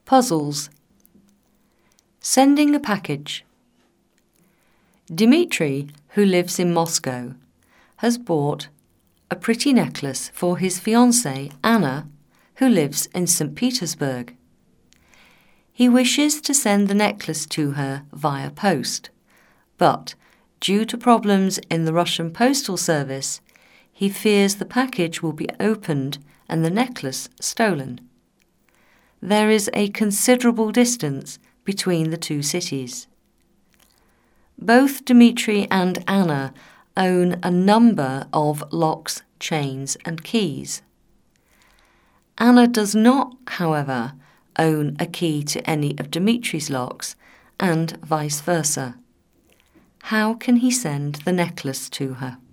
Puzzles. Sending a package. Dmitri, who lives in Moscow, has bought a pretty necklace for his fiancée, Anna, who lives in St. Petersburg. He wishes to send the necklace to her via post, but due to problems in the Russian postal service, he fears the package will be opened and the necklace stolen. There is a considerable distance between the two cities. Both Dmitri and Anna own a number of locks, chains, and keys. Anna does not, however, own a key to any of Dmitri's locks, and vice versa. How can he send the necklace to her?